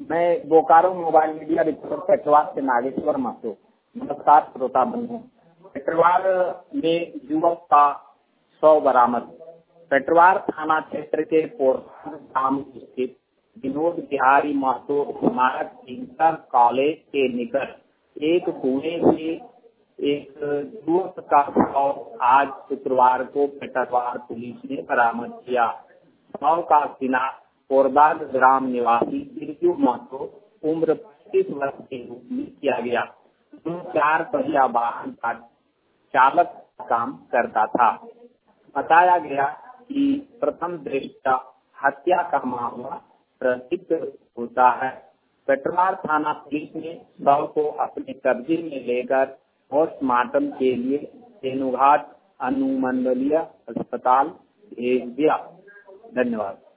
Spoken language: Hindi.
मैं Bokaro mobile media reporter Petarwar से नागेश्वर महतो। नमस्कार श्रोता बंधु। पेटवार में युवक का शव बरामद। पेटवार थाना क्षेत्र के पोरसा ग्राम स्थित विनोद बिहारी महतो स्मारक इंटर कॉलेज के निकट एक कुएं से एक युवक का शव आज शुक्रवार को पेटवार पुलिस ने बरामद किया। शव का शिनाख्त कोरबाग ग्राम निवासी बिरजू महतो उम्र 25 वर्ष के रूप में किया गया। 4 पहिया वाहन का चालक काम करता था। बताया गया कि प्रथम दृष्टया हत्या का मामला प्रसिद्ध होता है। पेटवार थाना पुलिस ने शव को अपने कब्जे में लेकर पोस्टमार्टम के लिए तेनुघाट अनुमंडलीय अस्पताल भेज दिया। धन्यवाद।